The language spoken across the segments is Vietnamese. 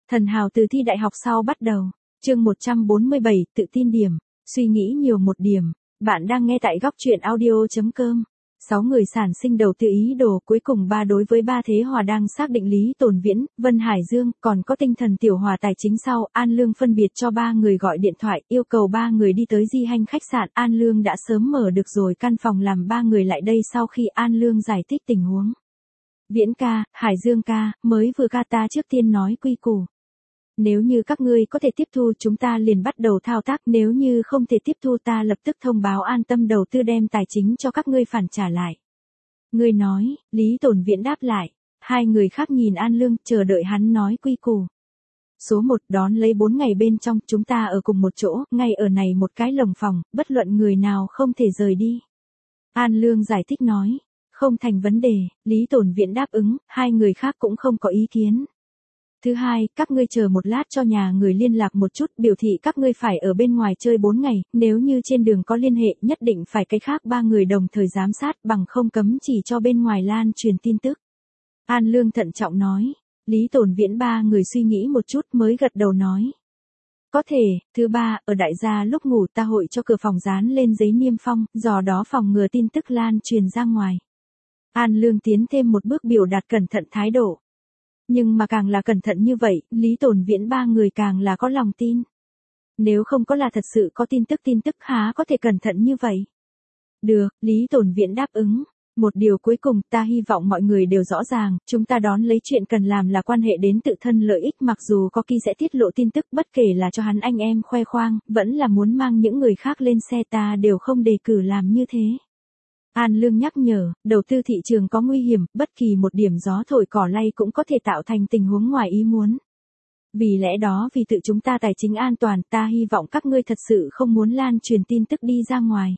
Thần hào từ thi đại học sau bắt đầu. Chương 147, tự tin điểm. Suy nghĩ nhiều một điểm. Bạn đang nghe tại góc truyện audio.com. 6 người sản sinh đầu tư ý đồ, cuối cùng đối với ba thế hòa đang xác định Lý Tồn Viễn, Vân Hải Dương, còn có tinh thần tiểu hòa tài chính sau. An Lương phân biệt cho ba người gọi điện thoại, yêu cầu ba người đi tới Di Hanh khách sạn. An Lương đã sớm mở được rồi căn phòng làm ba người lại đây. Sau khi An Lương giải thích tình huống, Viễn ca, Hải Dương ca, mới vừa ca ta trước tiên nói quy củ. Nếu như các ngươi có thể tiếp thu chúng ta liền bắt đầu thao tác, nếu như không thể tiếp thu ta lập tức thông báo An Tâm đầu tư đem tài chính cho các ngươi phản trả lại. Ngươi nói, Lý Tồn Viễn đáp lại. Hai người khác nhìn An Lương, chờ đợi hắn nói quy củ. Số 1, đón lấy 4 ngày bên trong, chúng ta ở cùng một chỗ, ngay ở này một cái lồng phòng, bất luận người nào không thể rời đi. An Lương giải thích nói, không thành vấn đề, Lý Tồn Viễn đáp ứng, hai người khác cũng không có ý kiến. Thứ hai, các ngươi chờ một lát cho nhà người liên lạc một chút, biểu thị các ngươi phải ở bên ngoài chơi 4 ngày, nếu như trên đường có liên hệ nhất định phải cái khác ba người đồng thời giám sát, bằng không cấm chỉ cho bên ngoài lan truyền tin tức. An Lương thận trọng nói. Lý Tồn Viễn ba người suy nghĩ một chút mới gật đầu nói. Có thể. Thứ ba, ở đại gia lúc ngủ ta hội cho cửa phòng dán lên giấy niêm phong, do đó phòng ngừa tin tức lan truyền ra ngoài. An Lương tiến thêm một bước biểu đạt cẩn thận thái độ. Nhưng mà càng là cẩn thận như vậy, Lý Tồn Viễn ba người càng là có lòng tin. Nếu không có là thật sự có tin tức há có thể cẩn thận như vậy. Được, Lý Tồn Viễn đáp ứng. Một điều cuối cùng, ta hy vọng mọi người đều rõ ràng, chúng ta đón lấy chuyện cần làm là quan hệ đến tự thân lợi ích, mặc dù có kỳ sẽ tiết lộ tin tức, bất kể là cho hắn anh em khoe khoang, vẫn là muốn mang những người khác lên xe, ta đều không đề cử làm như thế. An Lương nhắc nhở, đầu tư thị trường có nguy hiểm, bất kỳ một điểm gió thổi cỏ lay cũng có thể tạo thành tình huống ngoài ý muốn. Vì lẽ đó vì tự chúng ta tài chính an toàn, ta hy vọng các ngươi thật sự không muốn lan truyền tin tức đi ra ngoài.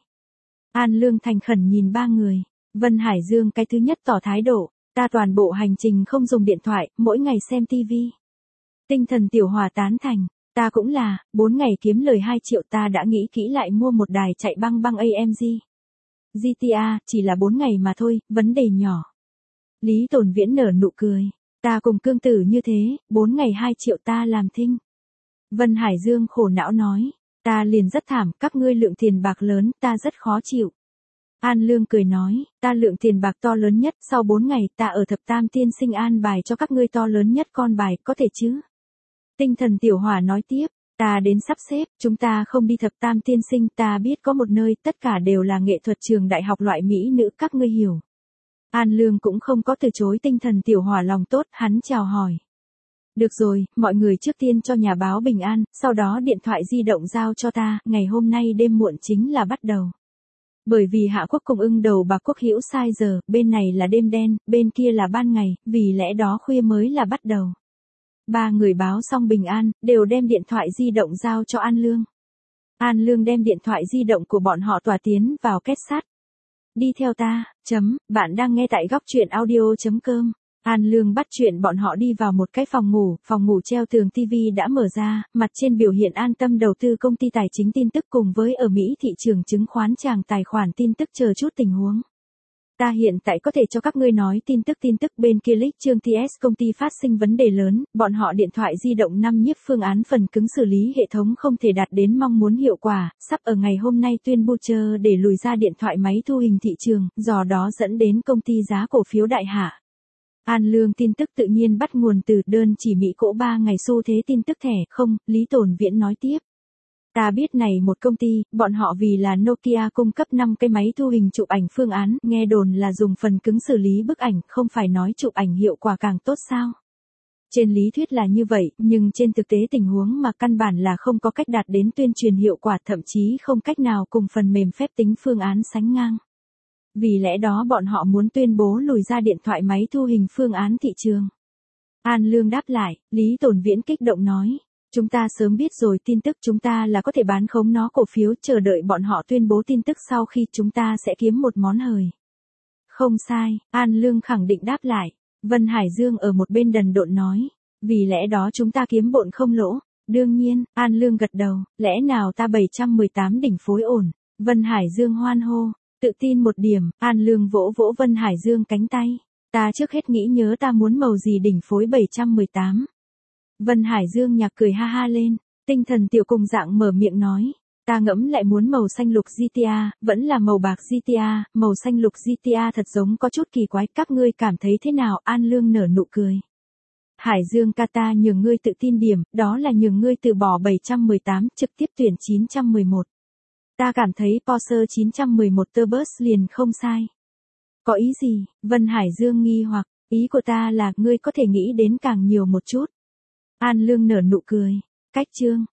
An Lương thành khẩn nhìn ba người. Vân Hải Dương cái thứ nhất tỏ thái độ, ta toàn bộ hành trình không dùng điện thoại, mỗi ngày xem TV. Tinh thần tiểu hòa tán thành, ta cũng là, 4 ngày kiếm lời 2 triệu, ta đã nghĩ kỹ lại mua một đài chạy băng AMG. GTA, chỉ là 4 ngày mà thôi, vấn đề nhỏ. Lý Tồn Viễn nở nụ cười, ta cùng cương tử như thế, 4 ngày 2 triệu ta làm thinh. Vân Hải Dương khổ não nói, ta liền rất thảm, các ngươi lượng tiền bạc lớn, ta rất khó chịu. An Lương cười nói, ta lượng tiền bạc to lớn nhất, sau 4 ngày ta ở thập tam tiên sinh an bài cho các ngươi to lớn nhất con bài, có thể chứ? Tinh thần tiểu hỏa nói tiếp, ta đến sắp xếp, chúng ta không đi thập tam tiên sinh, ta biết có một nơi, tất cả đều là nghệ thuật trường đại học loại mỹ nữ, các ngươi hiểu. An Lương cũng không có từ chối tinh thần tiểu hỏa lòng tốt, hắn chào hỏi. Được rồi, mọi người trước tiên cho nhà báo bình an, sau đó điện thoại di động giao cho ta, ngày hôm nay đêm muộn chính là bắt đầu. Bởi vì Hạ Quốc cùng ưng đầu bạc quốc hữu sai giờ, bên này là đêm đen, bên kia là ban ngày, vì lẽ đó khuya mới là bắt đầu. Ba người báo xong bình an, đều đem điện thoại di động giao cho An Lương. An Lương đem điện thoại di động của bọn họ tỏa tiến vào két sắt. Đi theo ta, bạn đang nghe tại góc truyện audio.com. An Lương bắt chuyện bọn họ đi vào một cái phòng ngủ treo tường TV đã mở ra, mặt trên biểu hiện An Tâm đầu tư công ty tài chính tin tức cùng với ở Mỹ thị trường chứng khoán tràng tài khoản tin tức chờ chút tình huống. Ta hiện tại có thể cho các ngươi nói tin tức bên kia Lích Trương TS công ty phát sinh vấn đề lớn, bọn họ điện thoại di động 5 nhíp phương án phần cứng xử lý hệ thống không thể đạt đến mong muốn hiệu quả, sắp ở ngày hôm nay tuyên bố chờ để lùi ra điện thoại máy thu hình thị trường, do đó dẫn đến công ty giá cổ phiếu đại hạ. An Lương tin tức tự nhiên bắt nguồn từ đơn chỉ Mỹ cổ 3 ngày xu thế tin tức thẻ không, Lý Tồn Viễn nói tiếp. Ta biết này một công ty, bọn họ vì là Nokia cung cấp 5 cái máy thu hình chụp ảnh phương án, nghe đồn là dùng phần cứng xử lý bức ảnh, không phải nói chụp ảnh hiệu quả càng tốt sao. Trên lý thuyết là như vậy, nhưng trên thực tế tình huống mà căn bản là không có cách đạt đến tuyên truyền hiệu quả, thậm chí không cách nào cùng phần mềm phép tính phương án sánh ngang. Vì lẽ đó bọn họ muốn tuyên bố lùi ra điện thoại máy thu hình phương án thị trường. An Lương đáp lại, Lý Tồn Viễn kích động nói. Chúng ta sớm biết rồi, tin tức chúng ta là có thể bán khống nó cổ phiếu, chờ đợi bọn họ tuyên bố tin tức sau khi chúng ta sẽ kiếm một món hời. Không sai, An Lương khẳng định đáp lại. Vân Hải Dương ở một bên đần độn nói. Vì lẽ đó chúng ta kiếm bộn không lỗ. Đương nhiên, An Lương gật đầu, lẽ nào ta 718 đỉnh phối ổn. Vân Hải Dương hoan hô. Tự tin một điểm, An Lương vỗ vỗ Vân Hải Dương cánh tay. Ta trước hết nghĩ nhớ ta muốn màu gì đỉnh phối 718. Vân Hải Dương nhạc cười ha ha lên, tinh thần tiểu cùng dạng mở miệng nói. Ta ngẫm lại muốn màu xanh lục GTA, vẫn là màu bạc GTA, màu xanh lục GTA thật giống có chút kỳ quái, các ngươi cảm thấy thế nào? An Lương nở nụ cười. Hải Dương ca, ta nhường ngươi tự tin điểm, đó là nhường ngươi từ bỏ 718 trực tiếp tuyển 911. Ta cảm thấy Porsche 911 Turbus liền không sai. Có ý gì? Vân Hải Dương nghi hoặc, ý của ta là ngươi có thể nghĩ đến càng nhiều một chút. An Lương nở nụ cười. Cách chương.